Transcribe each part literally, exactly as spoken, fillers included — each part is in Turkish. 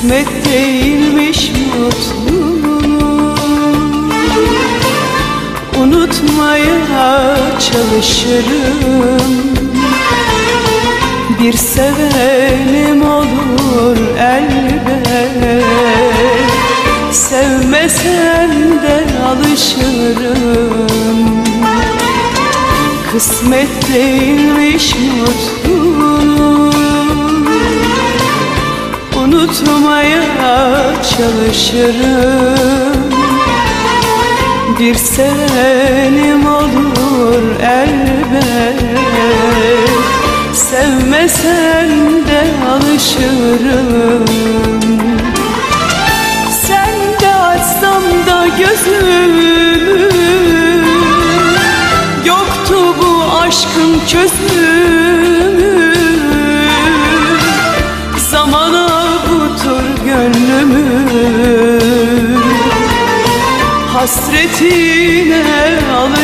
Kısmet değilmiş mutluluğu, unutmaya çalışırım. Bir sevenim olur elbet, sevmesem de alışırım. Kısmet değilmiş mutluluğu, unutmaya çalışırım. Bir sevenim olur elbet, sevmesen de alışırım. Sen de açsam da gözümü, yoktu bu aşkın çözümü. Zamana avutur gönlümü, hasretine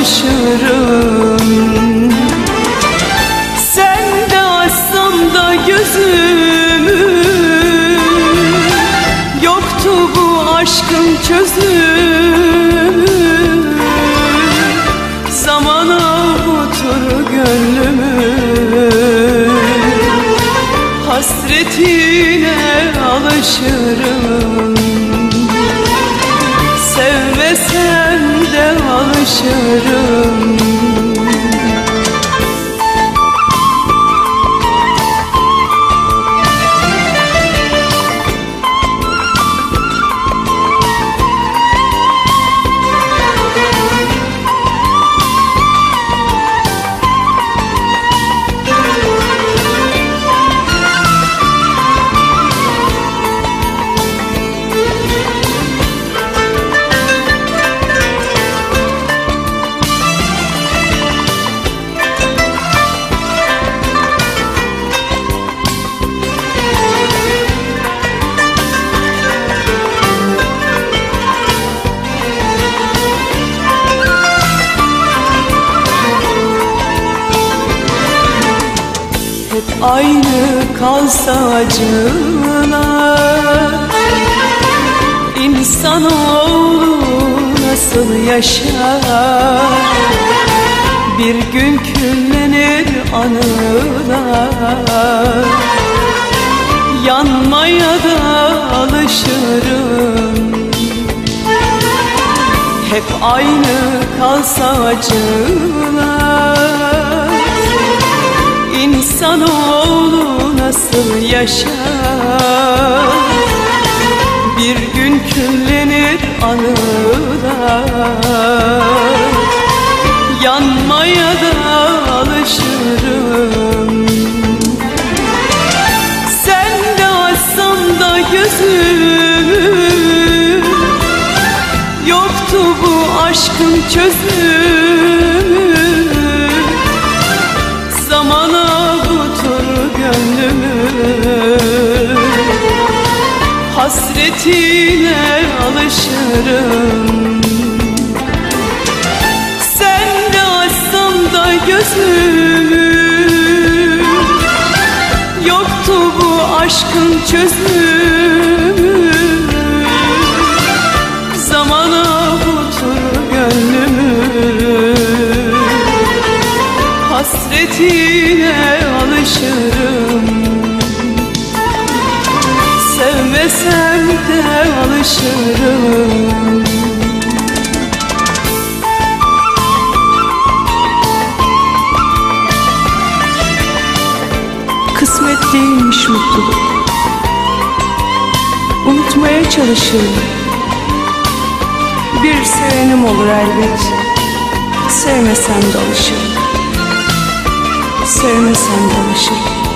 alışırım. Sen de açsam da gözümü, yoktu bu aşkın çözümü. Zaman avutur gönlümü, hasretine alışırım. Sevmesem de alışırım. Aynı kalsa acılar, İnsanoğlu nasıl yaşar? Bir gün küllenir anılar, yanmaya da alışırım. Hep aynı kalsa acılar, İnsanoğlu nasıl yaşar? Bir gün küllenir anılar, yanmaya da alışırım. Sen de açsam da gözümü, yoktu bu aşkın çözümü. Zaman avutur gönlümü, hasretine alışırım. Sen de açsam da gözümü, yoktu bu aşkın çözümü. Zaman avutur gönlümü, hasretine alışırım. Sevmesem de alışırım. Kısmet değilmiş mutluluk, unutmaya çalışırım. Bir sevenim olur elbet, sevmesem de alışırım. Sevmesem de alışırım.